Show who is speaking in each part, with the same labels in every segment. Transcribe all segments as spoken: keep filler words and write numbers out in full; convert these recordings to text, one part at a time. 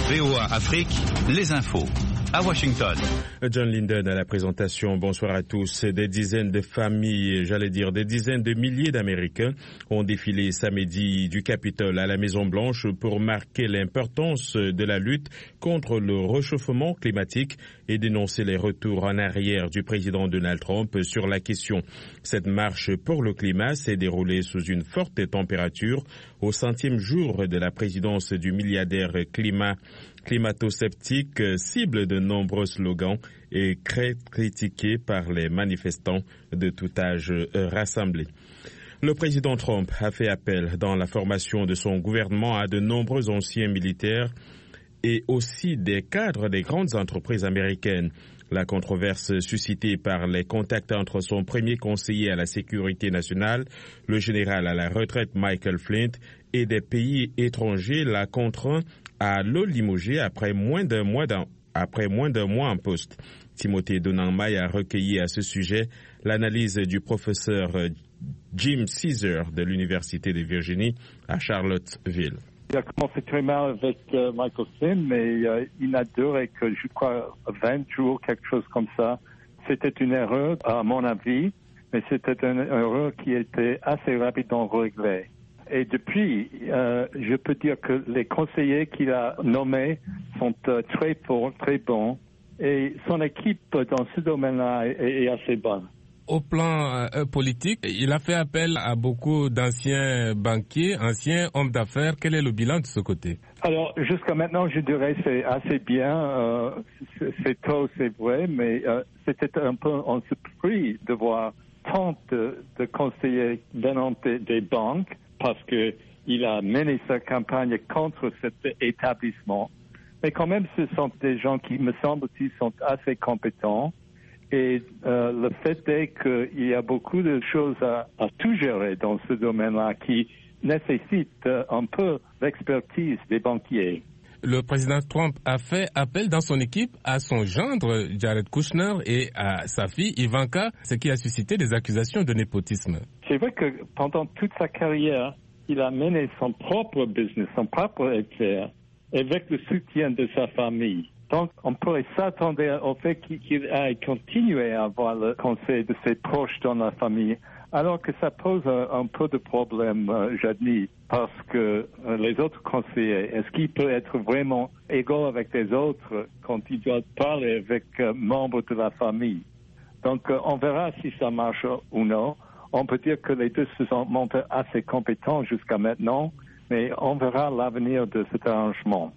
Speaker 1: V O A Afrique, les infos. À Washington.
Speaker 2: John Linden à la présentation. Bonsoir à tous. Des dizaines de familles, j'allais dire des dizaines de milliers d'Américains ont défilé samedi du Capitole à la Maison-Blanche pour marquer l'importance de la lutte contre le réchauffement climatique et dénoncer les retours en arrière du président Donald Trump sur la question. Cette marche pour le climat s'est déroulée sous une forte température au centième jour de la présidence du milliardaire climat climato-sceptique, cible de nombreux slogans et très critiqué par les manifestants de tout âge rassemblés. Le président Trump a fait appel dans la formation de son gouvernement à de nombreux anciens militaires et aussi des cadres des grandes entreprises américaines. La controverse suscitée par les contacts entre son premier conseiller à la sécurité nationale, le général à la retraite Michael Flint, et des pays étrangers l'a contraint à le limoger après moins d'un mois, après moins d'un mois en poste. Timothée Donanmaï a recueilli à ce sujet l'analyse du professeur Jim Caesar de l'Université de Virginie à Charlottesville.
Speaker 3: Il a commencé très mal avec euh, Michael Flynn, mais euh, il n'a duré que, je crois, vingt jours, quelque chose comme ça. C'était une erreur, à mon avis, mais c'était une erreur qui était assez rapidement réglée. Et depuis, euh, je peux dire que les conseillers qu'il a nommés sont euh, très forts, très bons, et son équipe dans ce domaine-là est, est assez bonne.
Speaker 4: Au plan euh, politique, il a fait appel à beaucoup d'anciens banquiers, anciens hommes d'affaires. Quel est le bilan de ce côté?
Speaker 3: Alors, jusqu'à maintenant, je dirais que c'est assez bien. Euh, c'est, c'est tôt, c'est vrai, mais euh, c'était un peu en surpris de voir tant de, de conseillers venant des, des banques, parce que il a mené sa campagne contre cet établissement. Mais quand même, ce sont des gens qui, me semble-t-il, sont assez compétents. Et euh, le fait est qu'il y a beaucoup de choses à, à tout gérer dans ce domaine-là qui nécessitent un peu l'expertise des banquiers.
Speaker 4: Le président Trump a fait appel dans son équipe à son gendre Jared Kushner et à sa fille Ivanka, ce qui a suscité des accusations de népotisme.
Speaker 3: C'est vrai que pendant toute sa carrière, il a mené son propre business, son propre affaire, avec le soutien de sa famille. Donc, on pourrait s'attendre au fait qu'il ait continué à avoir le conseil de ses proches dans la famille, alors que ça pose un, un peu de problème, euh, j'admets, parce que euh, les autres conseillers, est-ce qu'il peut être vraiment égal avec les autres quand il doit parler avec euh, membres de la famille? Donc, euh, on verra si ça marche ou non. On peut dire que les deux se sont montrés assez compétents jusqu'à maintenant, mais on verra l'avenir de cet arrangement.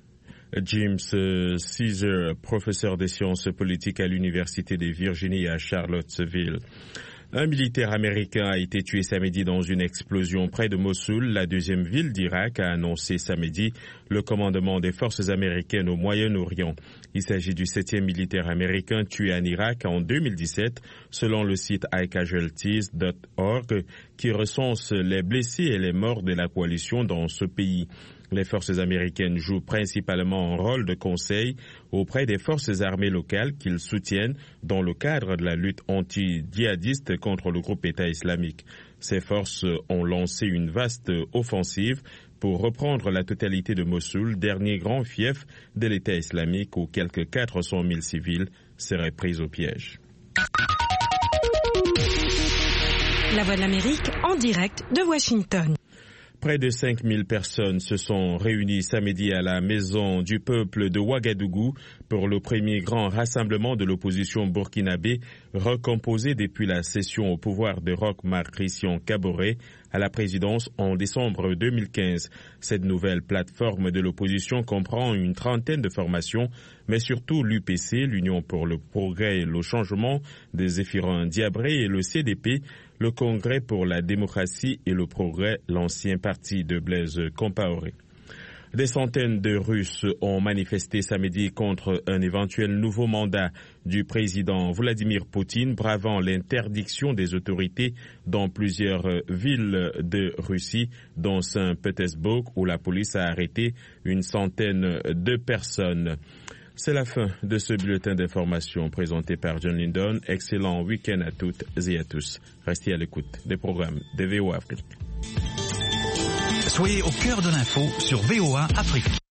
Speaker 2: James Caesar, professeur des sciences politiques à l'Université de Virginie à Charlottesville. Un militaire américain a été tué samedi dans une explosion près de Mossoul, la deuxième ville d'Irak, a annoncé samedi le commandement des forces américaines au Moyen-Orient. Il s'agit du septième militaire américain tué en Irak en deux mille dix-sept, selon le site i casualties dot org, qui recense les blessés et les morts de la coalition dans ce pays. Les forces américaines jouent principalement un rôle de conseil auprès des forces armées locales qu'ils soutiennent dans le cadre de la lutte anti-djihadiste contre le groupe État islamique. Ces forces ont lancé une vaste offensive pour reprendre la totalité de Mossoul, dernier grand fief de l'État islamique où quelques quatre cent mille civils seraient pris au piège.
Speaker 5: La Voix de l'Amérique en direct de Washington.
Speaker 2: Près de cinq mille personnes se sont réunies samedi à la Maison du Peuple de Ouagadougou pour le premier grand rassemblement de l'opposition burkinabé recomposé depuis la cession au pouvoir de Roch Marc Christian Kaboré à la présidence en décembre deux mille quinze. Cette nouvelle plateforme de l'opposition comprend une trentaine de formations, mais surtout l'U P C, l'Union pour le progrès et le changement, des Zéphirin Diabré et le C D P, le Congrès pour la démocratie et le progrès, l'ancien parti de Blaise Compaoré. Des centaines de Russes ont manifesté samedi contre un éventuel nouveau mandat du président Vladimir Poutine, bravant l'interdiction des autorités dans plusieurs villes de Russie, dont Saint-Pétersbourg, où la police a arrêté une centaine de personnes. C'est la fin de ce bulletin d'information présenté par John Linden. Excellent week-end à toutes et à tous. Restez à l'écoute des programmes de V O A Afrique.
Speaker 1: Soyez au cœur de l'info sur V O A Afrique.